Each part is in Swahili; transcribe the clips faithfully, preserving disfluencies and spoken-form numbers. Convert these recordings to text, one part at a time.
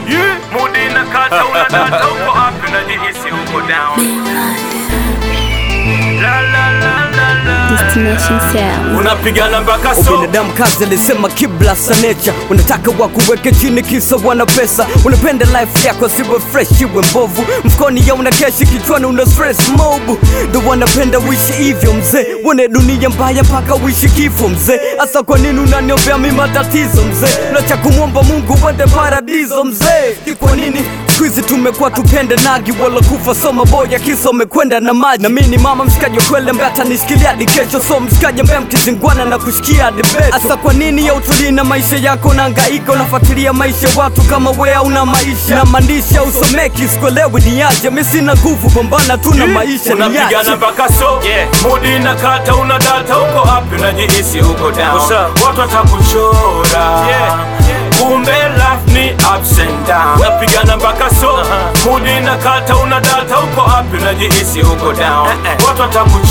Yeah. Mood inakata unadata uko up unajihisi uko down. La la la la la. Destination Sound. Unapigana mpaka so. Ubinadamu kazi alisema kibla sa nature. Unataka wakuweke chini kisa wana pesa. Unapenda life yako siwe fresh iwe mbovu. Mfukoni ya unakeshi kichwani una stress mobu. Ndo wanapenda wishi hivyo mzee. Wane dunia mbaya mpaka wishi kifo mzee. Asa kwa nini unaniombea mimi matatizo mzee? Unacha kumwomba Mungu wende paradiso mzee. Ni kwa nini squeeze tumekuwa tupende nagi wala kufa soma boya kisa umekwenda na maji. Na mimi mama mshikaji kwele mbata nisikilia hadi kesho. So mshikaji mbea mkizingwana na kushikia debeto. Asa kwa nini ya utuli na maisha yako na hangaika? Unafuatilia maisha watu kama wea una maisha. Na mandisha usomeki sikuelewi ni aje. Mimi sina nguvu pambana tu na maisha ni aje. Unapigana mpaka so. Yeah. Mood inakata unadata uko up unajihisi uko down. Watu watakuchora. Yeah. Kumbe life ni ups and down. Unapigana mpaka so. uh-huh. Mood inakata unadata uko up unajihisi uko down. uh-uh. Watu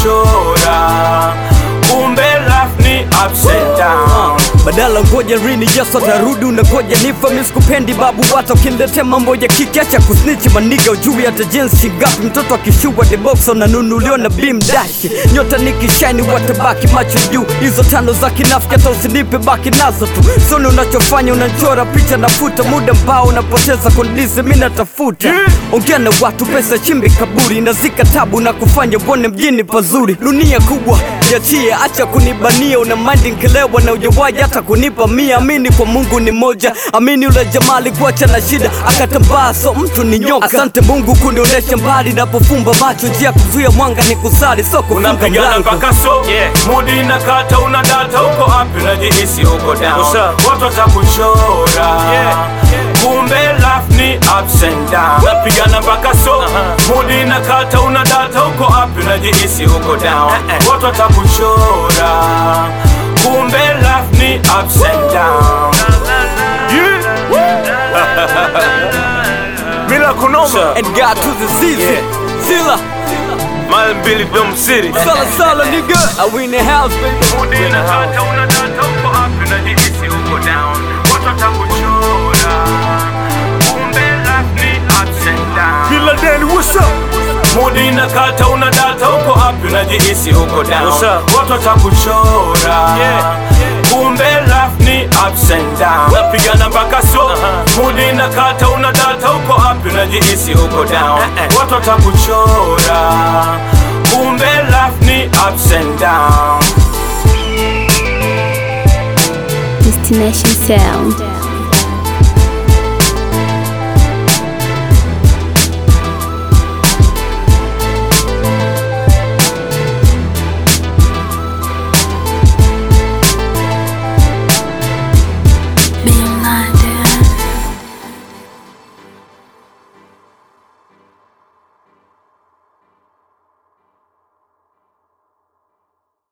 watakuchora. Kumbe life ni ups and down. Badala ngoja rini Yesu atarudi unangoja nifa. Mimi sikupendi babu watu ukiniletea mambo ya kiki. Acha kusnitch maniga ujui hata jinsi ngapi. Mtoto akishua the box unanunuliwa na beam dash. Nyota nikishine watabaki macho juu. Hizo tano za kinafiki hata usinipe baki nazo tu. Soni unachofanya unachora picha nafuta. Muda mbao unapoteza kondizi mimi natafuta. yeah. Ongea na watu pesa chimbi kaburi. Nazika tabu na kufanya uone mjini pazuri. Dunia kubwa yachie acha kunibania. Una mind nkelewa na ujawaji hata kunipa mia. Amini kwa Mungu ni moja. Amini ule jamali kuacha na shida akatambaa so mtu ni nyoka. Asante Mungu kunionesha mbali. Napofumba macho njia kuzuia mwanga ni kusali so kufunga mlango. Unapigana mpaka so. Yeah. Mood inakata unadata uko up unajihisi uko down. Watu watakuchora. Yeah. Kumbe life ni ups and down. Unapigana mpaka so. uh-huh. Mood inakata unadata uko up unajihisi uko down. uh-uh. Watu watakuchora. Kumbe life ni ups and down. Yeah. Mila kunoma And God to the season. Yeah. Zilla Mile Billy Dome City. Sala sala nigga I win the house baby. Mood inakata unadata uko up unajihisi uko down. Watu watakuchora. Kumbe life ni ups and down. Killa Danny what's up? Mood inakata unadata uko up unajihisi uko down. Watu watakuchora. Yeah. Kumbe life ni ups and down. Unapigana mpaka so. uh-huh. Mood inakata unadata uko up unajihisi uko down. uh-uh. Watu watakuchora. Kumbe life ni ups and down. Destination Sound.